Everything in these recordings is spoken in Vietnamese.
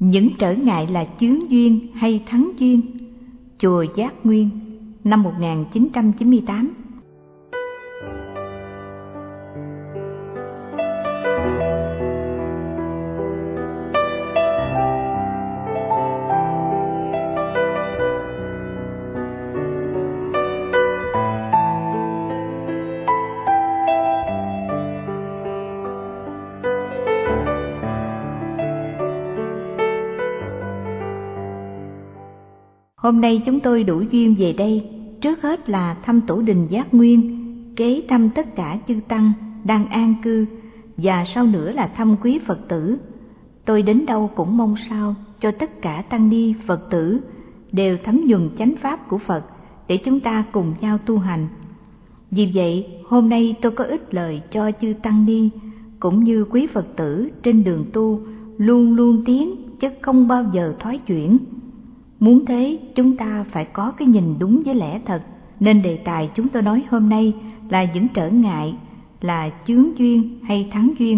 Những trở ngại là chướng duyên hay thắng duyên? Chùa Giác Nguyên, năm 1998. Hôm nay chúng tôi đủ duyên về đây, trước hết là thăm tổ đình Giác Nguyên, kế thăm tất cả chư tăng đang an cư, và sau nữa là thăm quý Phật tử. Tôi đến đâu cũng mong sao cho tất cả tăng ni Phật tử đều thấm nhuần chánh pháp của Phật để chúng ta cùng nhau tu hành. Vì vậy, hôm nay tôi có ít lời cho chư tăng ni cũng như quý Phật tử trên đường tu luôn luôn tiến chứ không bao giờ thoái chuyển. Muốn thế, chúng ta phải có cái nhìn đúng với lẽ thật, nên đề tài chúng tôi nói hôm nay là những trở ngại là chướng duyên hay thắng duyên.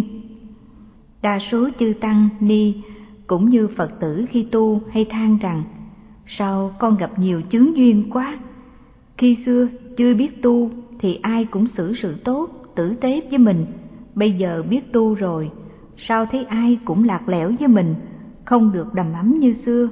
Đa số chư tăng ni cũng như Phật tử khi tu hay than rằng: sao con gặp nhiều chướng duyên quá. Khi xưa chưa biết tu thì ai cũng xử sự tốt, tử tế với mình. Bây giờ biết tu rồi, sao thấy ai cũng lạc lẽo với mình, không được đầm ấm như xưa.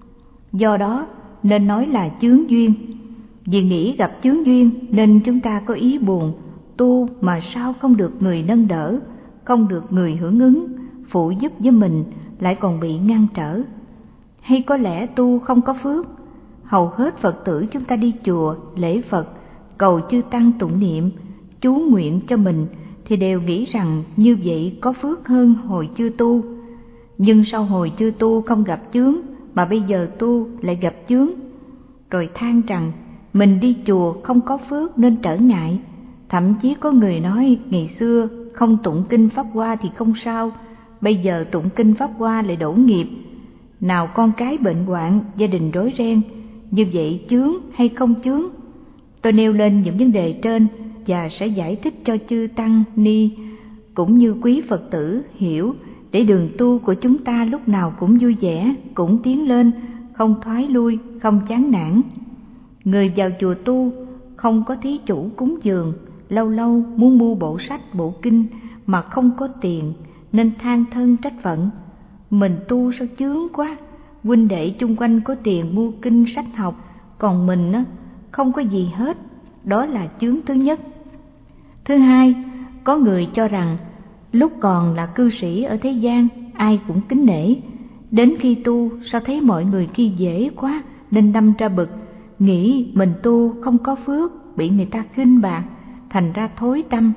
Do đó nên nói là chướng duyên. Vì nghĩ gặp chướng duyên nên chúng ta có ý buồn, tu mà sao không được người nâng đỡ, không được người hưởng ứng, phụ giúp với mình, lại còn bị ngăn trở. Hay có lẽ tu không có phước. Hầu hết Phật tử chúng ta đi chùa, lễ Phật, cầu chư tăng tụng niệm, chú nguyện cho mình thì đều nghĩ rằng như vậy có phước hơn hồi chưa tu. Nhưng sau hồi chưa tu không gặp chướng, mà bây giờ tu lại gặp chướng, rồi than rằng mình đi chùa không có phước nên trở ngại. Thậm chí có người nói ngày xưa không tụng kinh Pháp Hoa thì không sao, bây giờ tụng kinh Pháp Hoa lại đổ nghiệp. Nào con cái bệnh hoạn, gia đình rối ren, như vậy chướng hay không chướng? Tôi nêu lên những vấn đề trên và sẽ giải thích cho chư tăng ni cũng như quý Phật tử hiểu, để đường tu của chúng ta lúc nào cũng vui vẻ, cũng tiến lên, không thoái lui, không chán nản. Người vào chùa tu không có thí chủ cúng dường, lâu lâu muốn mua bộ sách, bộ kinh mà không có tiền nên than thân trách phận. Mình tu sao chướng quá, huynh đệ chung quanh có tiền mua kinh sách học, còn mình không có gì hết. Đó là chướng thứ nhất. Thứ hai, có người cho rằng lúc còn là cư sĩ ở thế gian ai cũng kính nể, đến khi tu sao thấy mọi người kia dễ quá nên đâm ra bực, nghĩ mình tu không có phước, bị người ta khinh bạc, thành ra thối tâm.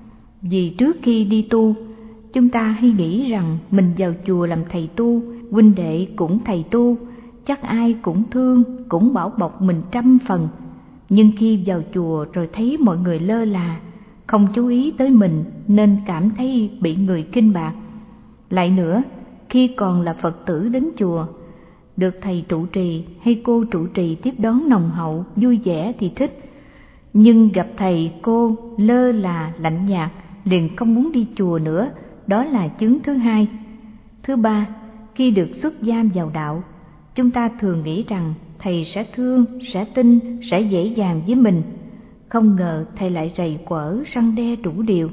Vì trước khi đi tu, chúng ta hay nghĩ rằng mình vào chùa làm thầy tu, huynh đệ cũng thầy tu, chắc ai cũng thương, cũng bảo bọc mình 100%. Nhưng khi vào chùa rồi thấy mọi người lơ là, không chú ý tới mình nên cảm thấy bị người khinh bạc. Lại nữa, khi còn là Phật tử đến chùa, được thầy trụ trì hay cô trụ trì tiếp đón nồng hậu, vui vẻ thì thích. Nhưng gặp thầy cô lơ là, lạnh nhạt, liền không muốn đi chùa nữa, đó là chướng thứ hai. Thứ ba, khi được xuất gia vào đạo, chúng ta thường nghĩ rằng thầy sẽ thương, sẽ tin, sẽ dễ dàng với mình. Không ngờ thầy lại rầy quở, răn đe đủ điều.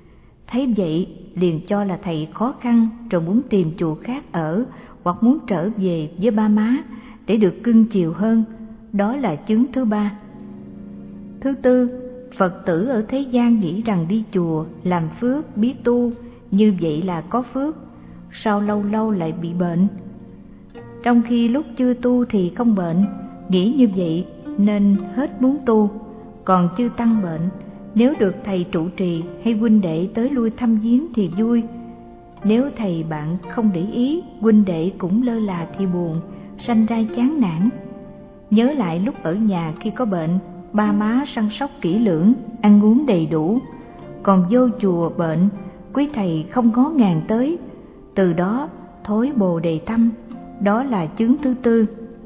Thấy vậy liền cho là thầy khó khăn, rồi muốn tìm chùa khác ở, hoặc muốn trở về với ba má để được cưng chiều hơn. Đó là chướng thứ ba. Thứ tư, Phật tử ở thế gian nghĩ rằng đi chùa, làm phước, biết tu, như vậy là có phước, sau lâu lâu lại bị bệnh. Trong khi lúc chưa tu thì không bệnh, nghĩ như vậy nên hết muốn tu. Còn chư tăng bệnh, nếu được thầy trụ trì hay huynh đệ tới lui thăm viếng thì vui. Nếu thầy bạn không để ý, huynh đệ cũng lơ là thì buồn, sanh ra chán nản. Nhớ lại lúc ở nhà khi có bệnh, ba má săn sóc kỹ lưỡng, ăn uống đầy đủ. Còn vô chùa bệnh, quý thầy không ngó ngàng tới, từ đó thối bồ đề tâm. Đó là chướng thứ tư.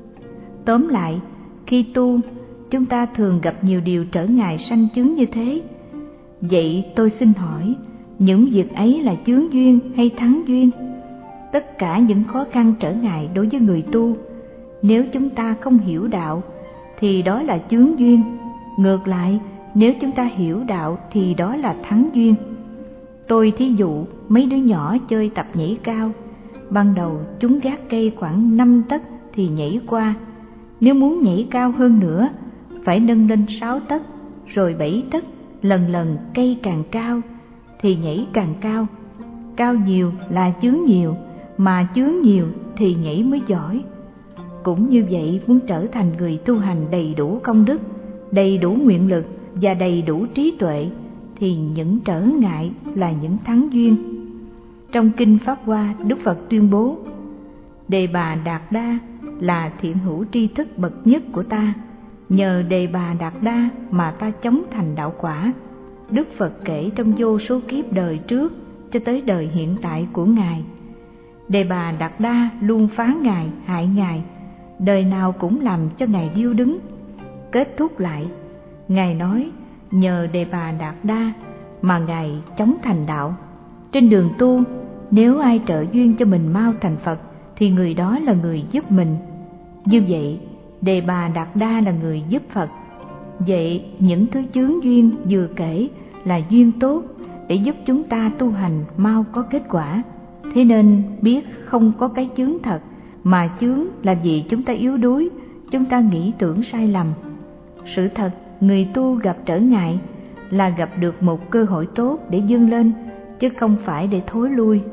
Tóm lại, khi tu, chúng ta thường gặp nhiều điều trở ngại sanh chướng như thế. Vậy tôi xin hỏi, những việc ấy là chướng duyên hay thắng duyên? tất cả những khó khăn trở ngại đối với người tu. Nếu chúng ta không hiểu đạo thì đó là chướng duyên, ngược lại nếu chúng ta hiểu đạo thì đó là thắng duyên. Tôi thí dụ mấy đứa nhỏ chơi tập nhảy cao, ban đầu chúng gác cây khoảng 5 tấc thì nhảy qua, nếu muốn nhảy cao hơn nữa phải nâng lên 6 tấc, rồi 7 tấc, lần lần cây càng cao thì nhảy càng cao. Cao nhiều là chướng nhiều, mà chướng nhiều thì nhảy mới giỏi. Cũng như vậy, muốn trở thành người tu hành đầy đủ công đức, đầy đủ nguyện lực và đầy đủ trí tuệ thì những trở ngại là những thắng duyên. Trong Kinh Pháp Hoa, Đức Phật tuyên bố: Đề Bà Đạt Đa là thiện hữu tri thức bậc nhất của ta, nhờ Đề Bà Đạt Đa mà ta chống thành đạo quả. Đức Phật kể trong vô số kiếp đời trước cho tới đời hiện tại của Ngài. Đề Bà Đạt Đa luôn phá Ngài, hại Ngài, đời nào cũng làm cho Ngài điêu đứng. Kết thúc lại, Ngài nói nhờ Đề Bà Đạt Đa mà Ngài chống thành đạo. Trên đường tu, nếu ai trợ duyên cho mình mau thành Phật thì người đó là người giúp mình. Như vậy, Đề Bà Đạt Đa là người giúp Phật. Vậy những thứ chướng duyên vừa kể là duyên tốt để giúp chúng ta tu hành mau có kết quả. Thế nên biết không có cái chướng thật, mà chướng là vì chúng ta yếu đuối, chúng ta nghĩ tưởng sai lầm. Sự thật, người tu gặp trở ngại là gặp được một cơ hội tốt để vươn lên, chứ không phải để thối lui.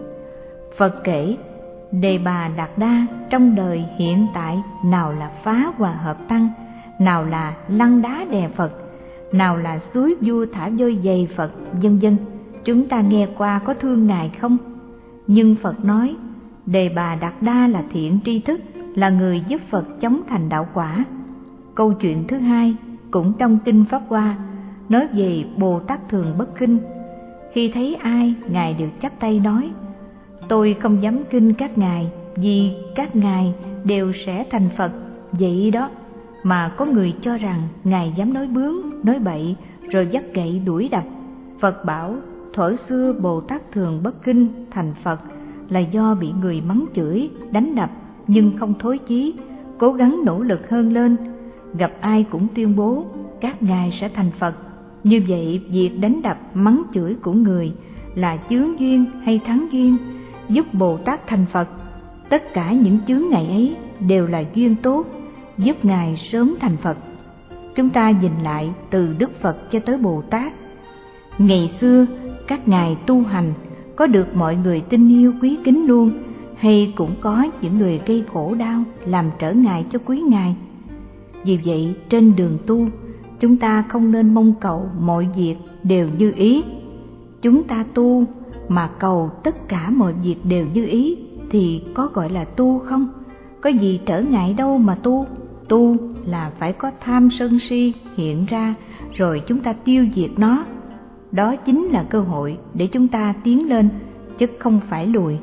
Phật kể Đề Bà Đạt Đa trong đời hiện tại nào là phá hòa hợp tăng, nào là lăn đá đè Phật, nào là suối vua thả vôi giày Phật, vân vân. Chúng ta nghe qua có thương Ngài không? Nhưng Phật nói Đề Bà Đạt Đa là thiện tri thức, là người giúp Phật chống thành đạo quả. Câu chuyện thứ hai cũng trong Kinh Pháp Hoa nói về Bồ Tát Thường Bất Khinh. Khi thấy ai, Ngài đều chắp tay nói: Tôi không dám khinh các ngài, vì các ngài đều sẽ thành Phật. Vậy đó mà có người cho rằng Ngài dám nói bướng, nói bậy, rồi vắt gậy đuổi đập. Phật bảo thuở xưa Bồ Tát Thường Bất Khinh thành Phật là do bị người mắng chửi, đánh đập nhưng không thối chí, cố gắng nỗ lực hơn lên. Gặp ai cũng tuyên bố các ngài sẽ thành Phật. Như vậy, việc đánh đập, mắng chửi của người là chướng duyên hay thắng duyên giúp Bồ Tát thành Phật? Tất cả những chướng ngại ấy đều là duyên tốt giúp Ngài sớm thành Phật. Chúng ta nhìn lại từ Đức Phật cho tới Bồ Tát. Ngày xưa các ngài tu hành có được mọi người tin yêu quý kính luôn, hay cũng có những người gây khổ đau làm trở ngại cho quý ngài? Vì vậy trên đường tu, chúng ta không nên mong cầu mọi việc đều như ý. Chúng ta tu mà cầu tất cả mọi việc đều như ý thì có gọi là tu không? Có gì trở ngại đâu mà tu. Tu là phải có tham sân si hiện ra, rồi chúng ta tiêu diệt nó. Đó chính là cơ hội để chúng ta tiến lên, chứ không phải lùi.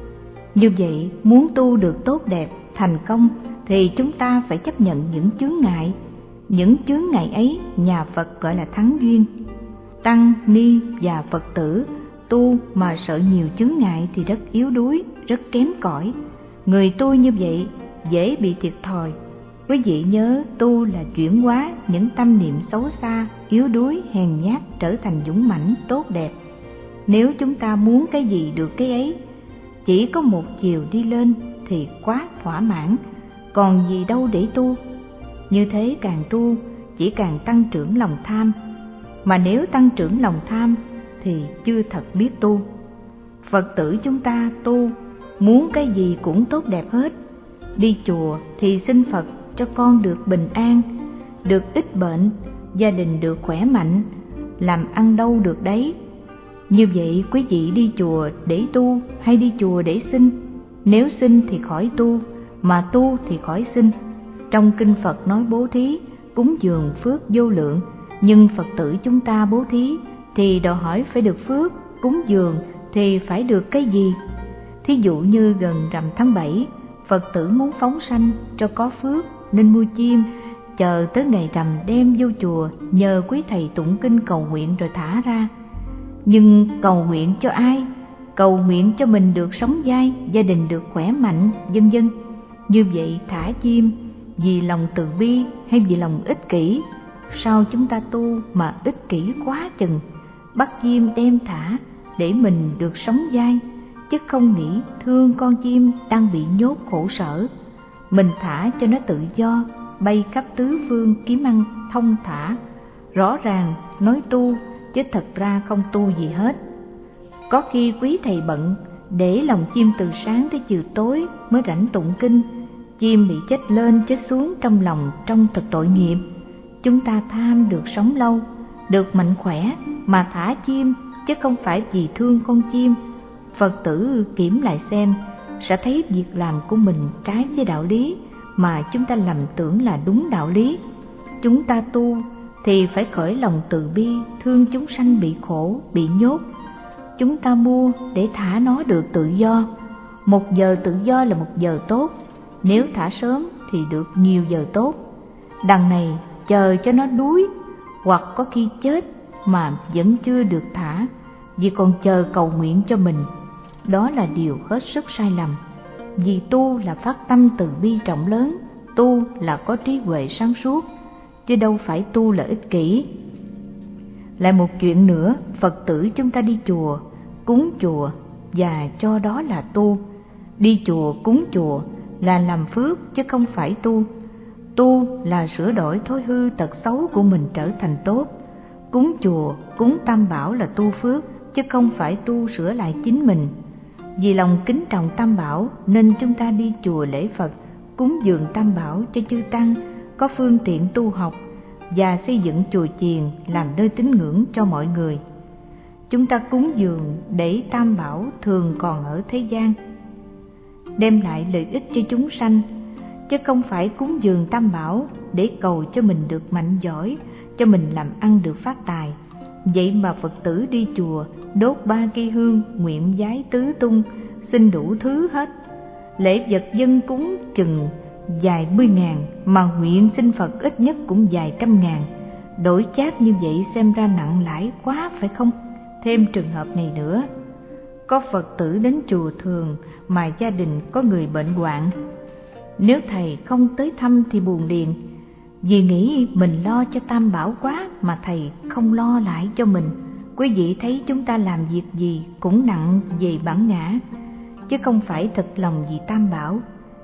Như vậy, muốn tu được tốt đẹp, thành công thì chúng ta phải chấp nhận những chướng ngại. Những chướng ngại ấy nhà Phật gọi là thắng duyên. Tăng, ni và Phật tử tu mà sợ nhiều chướng ngại thì rất yếu đuối, rất kém cỏi. Người tu như vậy dễ bị thiệt thòi. Quý vị nhớ, tu là chuyển hóa những tâm niệm xấu xa, yếu đuối, hèn nhát trở thành dũng mãnh, tốt đẹp. Nếu chúng ta muốn cái gì được cái ấy, chỉ có một chiều đi lên thì quá thỏa mãn, còn gì đâu để tu. Như thế càng tu chỉ càng tăng trưởng lòng tham, mà nếu tăng trưởng lòng tham thì chưa thật biết tu. Phật tử chúng ta tu muốn cái gì cũng tốt đẹp hết. Đi chùa thì xin Phật cho con được bình an, được ít bệnh, gia đình được khỏe mạnh, làm ăn đâu được đấy. Như vậy quý vị đi chùa để tu hay đi chùa để xin? Nếu xin thì khỏi tu, mà tu thì khỏi xin. Trong kinh Phật nói bố thí, cúng dường phước vô lượng, nhưng Phật tử chúng ta bố thí thì đòi hỏi phải được phước, cúng dường thì phải được cái gì? Thí dụ như gần rằm tháng 7, Phật tử muốn phóng sanh cho có phước nên mua chim, chờ tới ngày rằm đem vô chùa nhờ quý thầy tụng kinh cầu nguyện rồi thả ra. Nhưng cầu nguyện cho ai? cầu nguyện cho mình được sống dai, gia đình được khỏe mạnh, vân vân. Như vậy thả chim vì lòng từ bi hay vì lòng ích kỷ? Sao chúng ta tu mà ích kỷ quá chừng, bắt chim đem thả để mình được sống dai, chứ không nghĩ thương con chim đang bị nhốt khổ sở. Mình thả cho nó tự do, bay khắp tứ phương kiếm ăn thông thả. Rõ ràng nói tu, chứ thật ra không tu gì hết. Có khi quý thầy bận, để lòng chim từ sáng tới chiều tối mới rảnh tụng kinh. Chim bị chết lên chết xuống trong lòng trông thật tội nghiệp. Chúng ta tham được sống lâu, được mạnh khỏe mà thả chim, chứ không phải vì thương con chim. Phật tử kiểm lại xem, sẽ thấy việc làm của mình trái với đạo lý mà chúng ta lầm tưởng là đúng đạo lý. Chúng ta tu thì phải khởi lòng từ bi, thương chúng sanh bị khổ, bị nhốt. Chúng ta mua để thả nó được tự do. 1 giờ tự do là 1 giờ tốt, nếu thả sớm thì được nhiều giờ tốt. Đằng này chờ cho nó đuối, hoặc có khi chết mà vẫn chưa được thả, vì còn chờ cầu nguyện cho mình. Đó là điều hết sức sai lầm. Vì tu là phát tâm từ bi rộng lớn, tu là có trí huệ sáng suốt, chứ đâu phải tu là ích kỷ. Lại một chuyện nữa, Phật tử chúng ta đi chùa, cúng chùa và cho đó là tu. Đi chùa cúng chùa là làm phước chứ không phải tu. Tu là sửa đổi thói hư tật xấu của mình trở thành tốt. Cúng chùa, cúng Tam Bảo là tu phước chứ không phải tu sửa lại chính mình. Vì lòng kính trọng Tam Bảo nên chúng ta đi chùa lễ Phật, cúng dường Tam Bảo cho chư tăng có phương tiện tu học, và xây dựng chùa chiền làm nơi tín ngưỡng cho mọi người. Chúng ta cúng dường để Tam Bảo thường còn ở thế gian, đem lại lợi ích cho chúng sanh, chứ không phải cúng dường Tam Bảo để cầu cho mình được mạnh giỏi, cho mình làm ăn được phát tài. Vậy mà Phật tử đi chùa đốt 3 cây hương, nguyện vái tứ tung, xin đủ thứ hết. Lễ vật dân cúng chừng vài 10.000, mà nguyện xin Phật ít nhất cũng vài trăm ngàn. Đổi chác như vậy xem ra nặng lãi quá phải không? Thêm trường hợp này nữa, có Phật tử đến chùa thường mà gia đình có người bệnh hoạn. Nếu thầy không tới thăm thì buồn liền, vì nghĩ mình lo cho Tam Bảo quá mà thầy không lo lại cho mình. Quý vị thấy chúng ta làm việc gì cũng nặng về bản ngã, chứ không phải thật lòng vì Tam Bảo.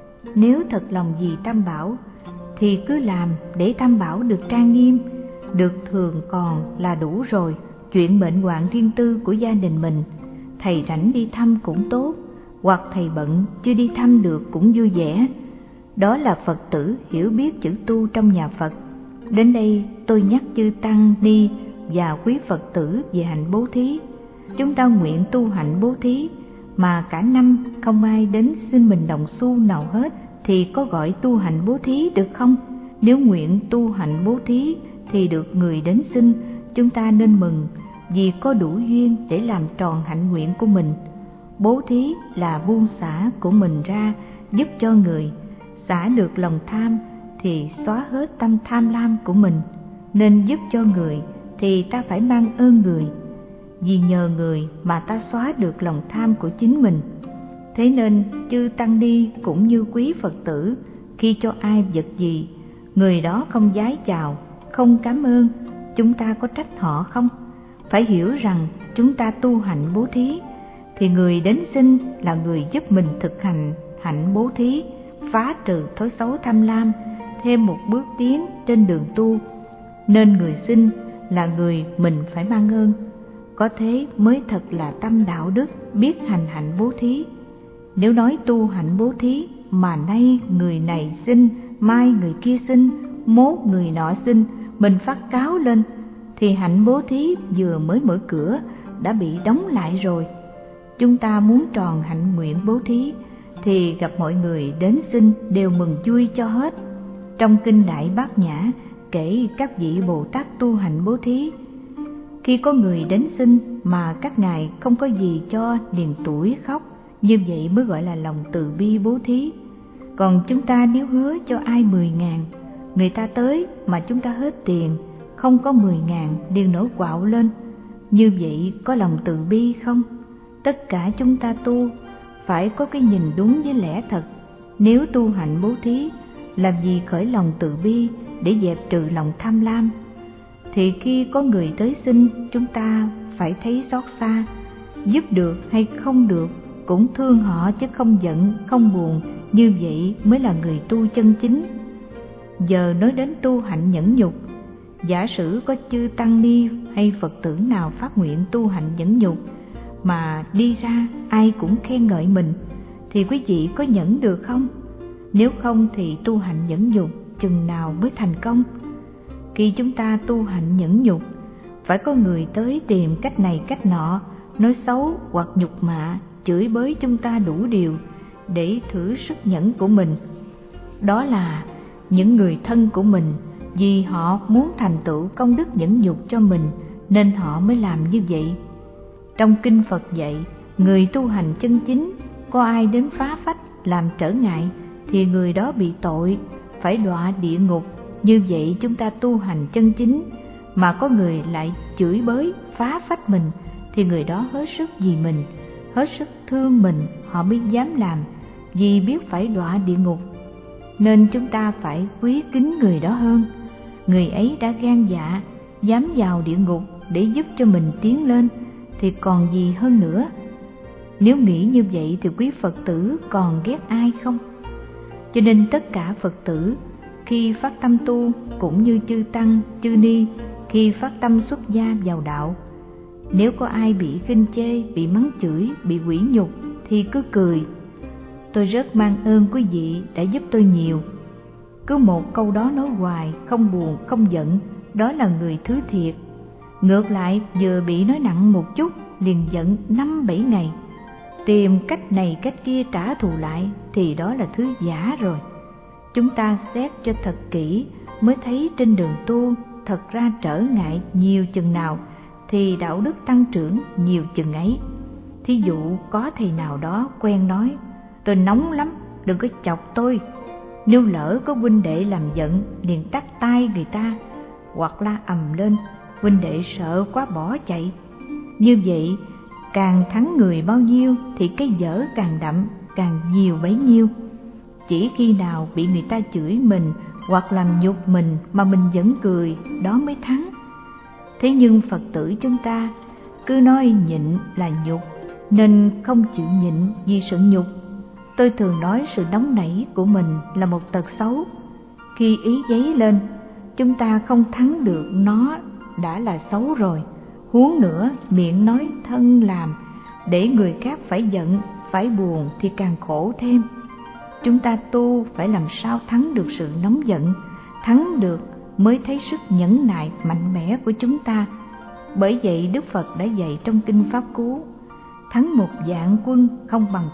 Nếu thật lòng vì Tam Bảo thì cứ làm để Tam Bảo được trang nghiêm, được thường còn là đủ rồi. Chuyện bệnh hoạn riêng tư của gia đình mình, thầy rảnh đi thăm cũng tốt, hoặc thầy bận chưa đi thăm được cũng vui vẻ. Đó là Phật tử hiểu biết chữ tu trong nhà Phật. Đến đây tôi nhắc chư tăng ni và quý Phật tử về hạnh bố thí. Chúng ta nguyện tu hạnh bố thí mà cả năm không ai đến xin mình đồng xu nào hết, thì có gọi tu hạnh bố thí được không? Nếu nguyện tu hạnh bố thí thì được người đến xin, chúng ta nên mừng, vì có đủ duyên để làm tròn hạnh nguyện của mình. Bố thí là buông xả của mình ra, giúp cho người. Xả được lòng tham thì xóa hết tâm tham lam của mình. Nên giúp cho người thì ta phải mang ơn người, vì nhờ người mà ta xóa được lòng tham của chính mình. Thế nên chư tăng ni cũng như quý Phật tử, khi cho ai vật gì, người đó không vái chào, không cảm ơn, chúng ta có trách họ không? Phải hiểu rằng chúng ta tu hạnh bố thí thì người đến xin là người giúp mình thực hành hạnh bố thí, phá trừ thói xấu tham lam, thêm một bước tiến trên đường tu. Nên người xin là người mình phải mang ơn. Có thế mới thật là tâm đạo đức, biết hành hạnh bố thí. Nếu nói tu hạnh bố thí mà nay người này xin, mai người kia xin, mốt người nọ xin, mình phát cáo lên, thì hạnh bố thí vừa mới mở cửa đã bị đóng lại rồi. Chúng ta muốn tròn hạnh nguyện bố thí thì gặp mọi người đến xin đều mừng vui cho hết. Trong kinh Đại Bát Nhã kể các vị Bồ Tát tu hạnh bố thí. Khi có người đến xin mà các ngài không có gì cho liền tủi khóc, như vậy mới gọi là lòng từ bi bố thí. Còn chúng ta nếu hứa cho ai 10.000, người ta tới mà chúng ta hết tiền, không có 10.000 liền nổi quạo lên, như vậy có lòng từ bi không? Tất cả chúng ta tu phải có cái nhìn đúng với lẽ thật. Nếu tu hạnh bố thí, làm gì khởi lòng từ bi để dẹp trừ lòng tham lam, thì khi có người tới xin, chúng ta phải thấy xót xa, giúp được hay không được cũng thương họ chứ không giận, không buồn. Như vậy mới là người tu chân chính. Giờ nói đến tu hạnh nhẫn nhục, giả sử có chư tăng ni hay Phật tử nào phát nguyện tu hạnh nhẫn nhục mà đi ra ai cũng khen ngợi mình, thì quý vị có nhẫn được không? Nếu không thì tu hạnh nhẫn nhục chừng nào mới thành công? Khi chúng ta tu hạnh nhẫn nhục, phải có người tới tìm cách này cách nọ, nói xấu hoặc nhục mạ, chửi bới chúng ta đủ điều để thử sức nhẫn của mình. Đó là những người thân của mình, vì họ muốn thành tựu công đức nhẫn nhục cho mình nên họ mới làm như vậy. Trong kinh Phật dạy, người tu hành chân chính, có ai đến phá phách làm trở ngại thì người đó bị tội, phải đọa địa ngục. Như vậy chúng ta tu hành chân chính mà có người lại chửi bới, phá phách mình thì người đó hết sức vì mình, hết sức thương mình, họ mới dám làm, vì biết phải đọa địa ngục. Nên chúng ta phải quý kính người đó hơn. Người ấy đã gan dạ, dám vào địa ngục để giúp cho mình tiến lên thì còn gì hơn nữa. Nếu nghĩ như vậy thì quý Phật tử còn ghét ai không? Cho nên tất cả Phật tử khi phát tâm tu, cũng như chư tăng, chư ni khi phát tâm xuất gia vào đạo, nếu có ai bị khinh chê, bị mắng chửi, bị quỷ nhục thì cứ cười: tôi rất mang ơn quý vị đã giúp tôi nhiều. Cứ một câu đó nói hoài, không buồn, không giận, đó là người thứ thiệt. Ngược lại, vừa bị nói nặng một chút liền giận 5-7 ngày, tìm cách này cách kia trả thù lại thì đó là thứ giả rồi. Chúng ta xét cho thật kỹ mới thấy trên đường tu thật ra trở ngại nhiều chừng nào thì đạo đức tăng trưởng nhiều chừng ấy. Thí dụ có thầy nào đó quen nói: tôi nóng lắm, đừng có chọc tôi. Nếu lỡ có huynh đệ làm giận liền tắt tay người ta, hoặc la ầm lên, huynh đệ sợ quá bỏ chạy. Như vậy càng thắng người bao nhiêu thì cái dở càng đậm, càng nhiều bấy nhiêu. Chỉ khi nào bị người ta chửi mình hoặc làm nhục mình mà mình vẫn cười, đó mới thắng. Thế nhưng Phật tử chúng ta cứ nói nhịn là nhục, nên không chịu nhịn vì sự nhục. Tôi thường nói sự nóng nảy của mình là một tật xấu. Khi ý dấy lên, chúng ta không thắng được nó đã là xấu rồi. Huống nữa miệng nói thân làm, để người khác phải giận, phải buồn thì càng khổ thêm. Chúng ta tu phải làm sao thắng được sự nóng giận, thắng được mới thấy sức nhẫn nại mạnh mẽ của chúng ta. Bởi vậy Đức Phật đã dạy trong Kinh Pháp Cú: thắng 1.000.000 quân không bằng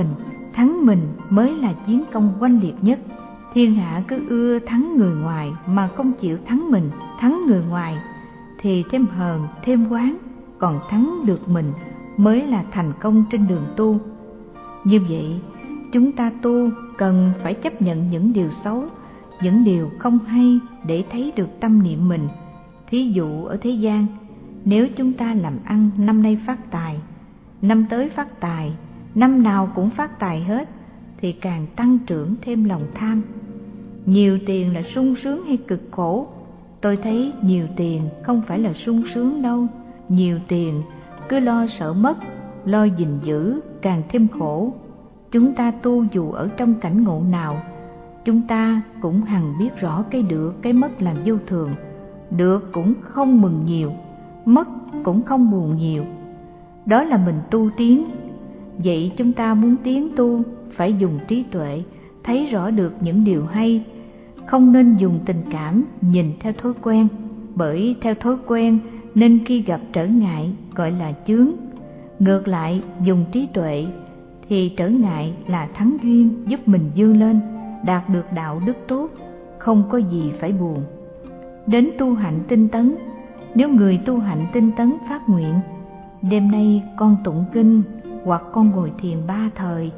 thắng mình mới là chiến công oanh liệt nhất. Thiên hạ cứ ưa thắng người ngoài mà không chịu thắng mình, thắng người ngoài thì thêm hờn, thêm oán, còn thắng được mình mới là thành công trên đường tu. Như vậy, chúng ta tu cần phải chấp nhận những điều xấu, những điều không hay để thấy được tâm niệm mình. Thí dụ ở thế gian, nếu chúng ta làm ăn năm nay phát tài, năm tới phát tài, năm nào cũng phát tài hết, thì càng tăng trưởng thêm lòng tham. Nhiều tiền là sung sướng hay cực khổ? Tôi thấy nhiều tiền không phải là sung sướng đâu. Nhiều tiền cứ lo sợ mất, lo gìn giữ càng thêm khổ. Chúng ta tu dù ở trong cảnh ngộ nào, chúng ta cũng hằng biết rõ cái được, cái mất làm vô thường. Được cũng không mừng nhiều, mất cũng không buồn nhiều. Đó là mình tu tiến. Vậy chúng ta muốn tiến tu phải dùng trí tuệ, thấy rõ được những điều hay, không nên dùng tình cảm nhìn theo thói quen. Bởi theo thói quen nên khi gặp trở ngại gọi là chướng. Ngược lại dùng trí tuệ thì trở ngại là thắng duyên, giúp mình vươn lên, đạt được đạo đức tốt, không có gì phải buồn. Đến tu hạnh tinh tấn, nếu người tu hạnh tinh tấn phát nguyện: đêm nay con tụng kinh hoặc con ngồi thiền 3 thời,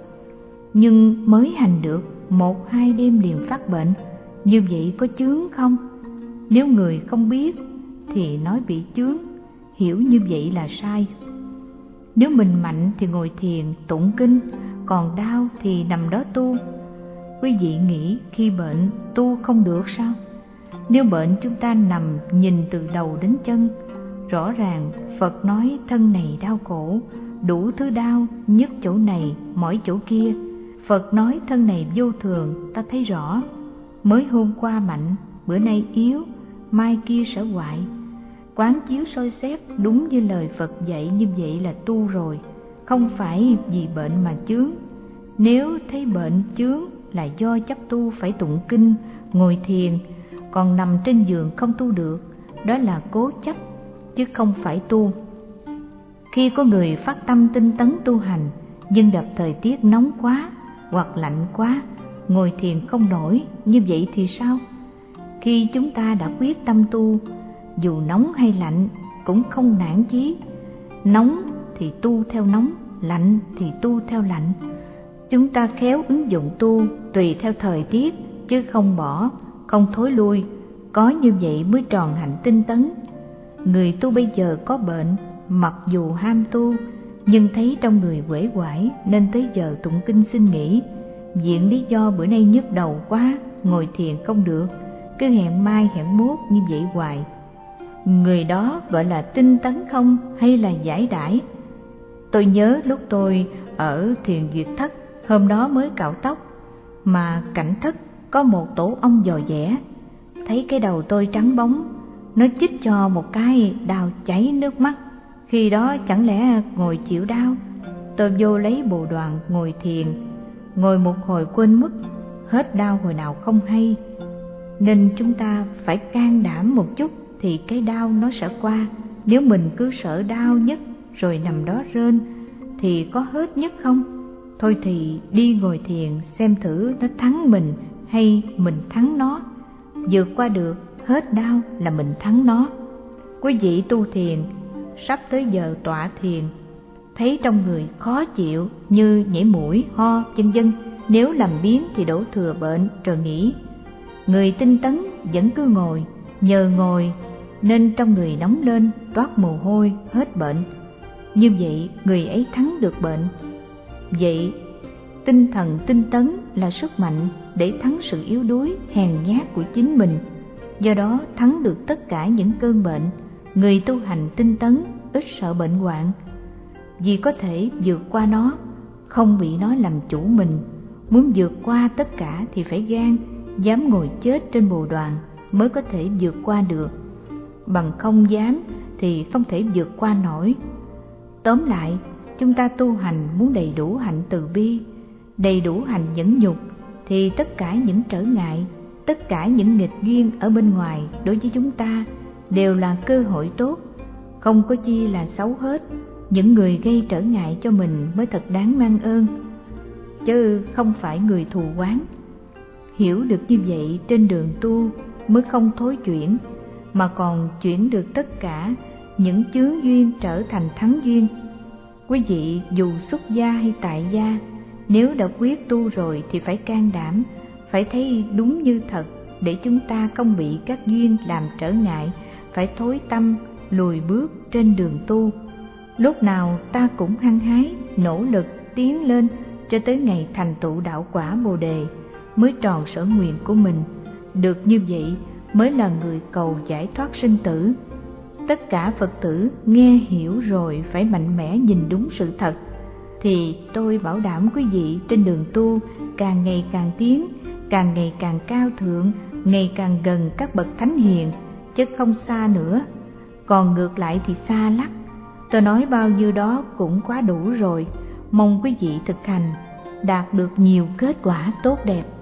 nhưng mới hành được 1-2 đêm liền phát bệnh, như vậy có chướng không? Nếu người không biết thì nói bị chướng, hiểu như vậy là sai. Nếu mình mạnh thì ngồi thiền tụng kinh, còn đau thì nằm đó tu. Quý vị nghĩ khi bệnh tu không được sao? Nếu bệnh chúng ta nằm nhìn từ đầu đến chân. Rõ ràng Phật nói thân này đau khổ, đủ thứ đau, nhức chỗ này, mỏi chỗ kia. Phật nói thân này vô thường, ta thấy rõ. Mới hôm qua mạnh, bữa nay yếu, mai kia sẽ hoại. Quán chiếu soi xét đúng như lời Phật dạy, như vậy là tu rồi. Không phải vì bệnh mà chướng. Nếu thấy bệnh chướng là do chấp tu phải tụng kinh, ngồi thiền, còn nằm trên giường không tu được, đó là cố chấp, chứ không phải tu. Khi có người phát tâm tinh tấn tu hành, nhưng gặp thời tiết nóng quá hoặc lạnh quá, ngồi thiền không nổi, như vậy thì sao? Khi chúng ta đã quyết tâm tu, dù nóng hay lạnh cũng không nản chí. Nóng thì tu theo nóng, lạnh thì tu theo lạnh. Chúng ta khéo ứng dụng tu tùy theo thời tiết, chứ không bỏ, không thối lui. Có như vậy mới tròn hạnh tinh tấn. Người tu bây giờ có bệnh, mặc dù ham tu, nhưng thấy trong người uể oải nên tới giờ tụng kinh xin nghỉ. Viện lý do bữa nay nhức đầu quá, ngồi thiền không được, cứ hẹn mai hẹn mốt như vậy hoài. Người đó gọi là tinh tấn không hay là giải đãi? Tôi nhớ lúc tôi ở Thiền Duyệt Thất, hôm đó mới cạo tóc, mà cạnh thất có một tổ ong dò dẻ. Thấy cái đầu tôi trắng bóng, nó chích cho một cái đau chảy nước mắt. Khi đó chẳng lẽ ngồi chịu đau? Tôi vô lấy bồ đoàn ngồi thiền, ngồi một hồi quên mất, hết đau hồi nào không hay. Nên chúng ta phải can đảm một chút thì cái đau nó sẽ qua. Nếu mình cứ sợ đau nhất rồi nằm đó rên thì có hết nhất không? Thôi thì đi ngồi thiền xem thử nó thắng mình hay mình thắng nó. Vượt qua được, hết đau là mình thắng nó. Quý vị tu thiền, sắp tới giờ tọa thiền, thấy trong người khó chịu như nhảy mũi, ho, vân vân, nếu làm biếng thì đổ thừa bệnh rồi nghỉ. Người tinh tấn vẫn cứ ngồi, nhờ ngồi nên trong người nóng lên, toát mồ hôi, hết bệnh. Như vậy người ấy thắng được bệnh. Vậy tinh thần tinh tấn là sức mạnh để thắng sự yếu đuối, hèn nhát của chính mình. Do đó thắng được tất cả những cơn bệnh. Người tu hành tinh tấn ít sợ bệnh hoạn, vì có thể vượt qua nó, không bị nó làm chủ mình. Muốn vượt qua tất cả thì phải gan, dám ngồi chết trên bồ đoàn mới có thể vượt qua được. Bằng không dám thì không thể vượt qua nổi. Tóm lại, chúng ta tu hành muốn đầy đủ hạnh từ bi, đầy đủ hành nhẫn nhục, thì tất cả những trở ngại, tất cả những nghịch duyên ở bên ngoài đối với chúng ta đều là cơ hội tốt, không có chi là xấu hết. Những người gây trở ngại cho mình mới thật đáng mang ơn, chứ không phải người thù oán. Hiểu được như vậy, trên đường tu mới không thối chuyển, mà còn chuyển được tất cả những chướng duyên trở thành thắng duyên. Quý vị dù xuất gia hay tại gia, nếu đã quyết tu rồi thì phải can đảm, phải thấy đúng như thật, để chúng ta không bị các duyên làm trở ngại, phải thối tâm, lùi bước trên đường tu. Lúc nào ta cũng hăng hái, nỗ lực tiến lên cho tới ngày thành tựu đạo quả Bồ Đề, mới tròn sở nguyện của mình. Được như vậy mới là người cầu giải thoát sinh tử. Tất cả Phật tử nghe hiểu rồi phải mạnh mẽ nhìn đúng sự thật, thì tôi bảo đảm quý vị trên đường tu càng ngày càng tiến, càng ngày càng cao thượng, ngày càng gần các bậc thánh hiền, chứ không xa nữa. Còn ngược lại thì xa lắc. Tôi nói bao nhiêu đó cũng quá đủ rồi. Mong quý vị thực hành, đạt được nhiều kết quả tốt đẹp.